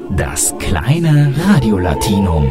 Das kleine Radiolatinum.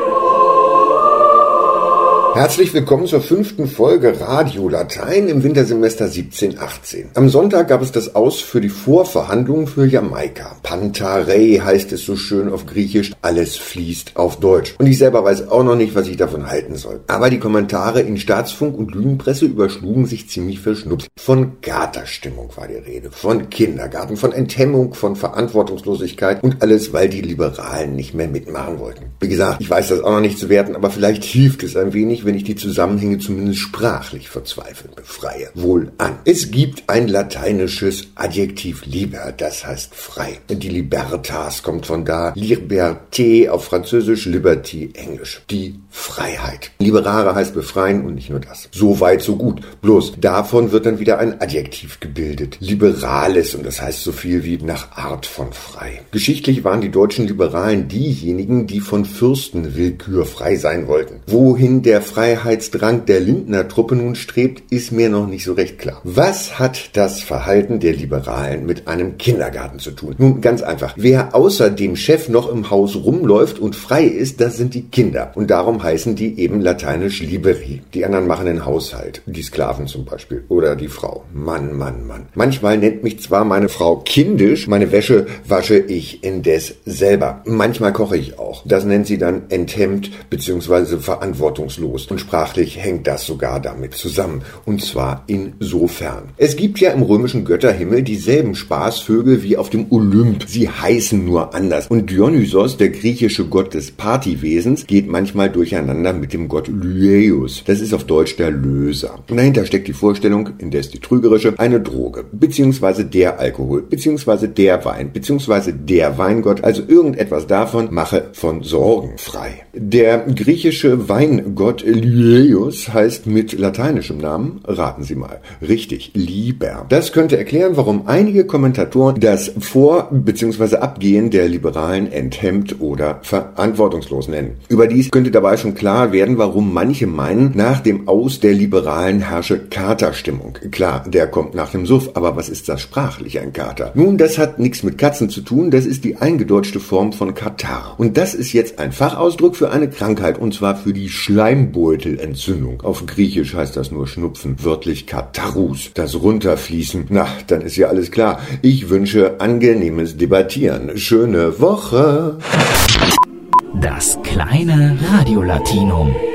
Herzlich willkommen zur 5. Folge Radio Latein im Wintersemester 17/18. Am Sonntag gab es das Aus für die Vorverhandlungen für Jamaika. Pantarei heißt es so schön auf Griechisch, alles fließt auf Deutsch. Und ich selber weiß auch noch nicht, was ich davon halten soll. Aber die Kommentare in Staatsfunk und Lügenpresse überschlugen sich ziemlich verschnupft. Von Katerstimmung war die Rede, von Kindergarten, von Enthemmung, von Verantwortungslosigkeit und alles, weil die Liberalen nicht mehr mitmachen wollten. Wie gesagt, ich weiß das auch noch nicht zu werten, aber vielleicht hilft es ein wenig, wenn ich die Zusammenhänge zumindest sprachlich verzweifelt befreie. Wohl an. Es gibt ein lateinisches Adjektiv liber, das heißt frei. Die Libertas kommt von da, Liberté auf Französisch, Liberty Englisch. Die Freiheit. Liberare heißt befreien und nicht nur das. So weit, so gut. Bloß davon wird dann wieder ein Adjektiv gebildet. Liberales, und das heißt so viel wie nach Art von frei. Geschichtlich waren die deutschen Liberalen diejenigen, die von Fürstenwillkür frei sein wollten. Wohin der Freiheitsdrang der Lindner-Truppe nun strebt, ist mir noch nicht so recht klar. Was hat das Verhalten der Liberalen mit einem Kindergarten zu tun? Nun, ganz einfach. Wer außer dem Chef noch im Haus rumläuft und frei ist, das sind die Kinder. Und darum heißen die eben lateinisch liberi. Die anderen machen den Haushalt. Die Sklaven zum Beispiel. Oder die Frau. Mann, Mann, Mann. Manchmal nennt mich zwar meine Frau kindisch, meine Wäsche wasche ich indes selber. Manchmal koche ich auch. Das nennt sie dann enthemmt bzw. verantwortungslos. Und sprachlich hängt das sogar damit zusammen. Und zwar insofern. Es gibt ja im römischen Götterhimmel dieselben Spaßvögel wie auf dem Olymp. Sie heißen nur anders. Und Dionysos, der griechische Gott des Partywesens, geht manchmal durcheinander mit dem Gott Lyeus. Das ist auf Deutsch der Löser. Und dahinter steckt die Vorstellung, indes die trügerische, eine Droge, beziehungsweise der Alkohol, beziehungsweise der Wein, beziehungsweise der Weingott, also irgendetwas davon mache von Sorgen frei. Der griechische Weingott Lyeus heißt mit lateinischem Namen, raten Sie mal, richtig, Liber. Das könnte erklären, warum einige Kommentatoren das Vor- bzw. Abgehen der Liberalen enthemmt oder verantwortungslos nennen. Überdies könnte dabei schon klar werden, warum manche meinen, nach dem Aus der Liberalen herrsche Katerstimmung. Klar, der kommt nach dem Suff, aber was ist das sprachlich, ein Kater? Nun, das hat nichts mit Katzen zu tun, das ist die eingedeutschte Form von Katar. Und das ist jetzt ein Fachausdruck für eine Krankheit, und zwar für die Schleimbeutelentzündung. Auf Griechisch heißt das nur Schnupfen, wörtlich Katarrus, das Runterfließen. Na, dann ist ja alles klar. Ich wünsche angenehmes Debattieren. Schöne Woche! Das kleine Radiolatinum.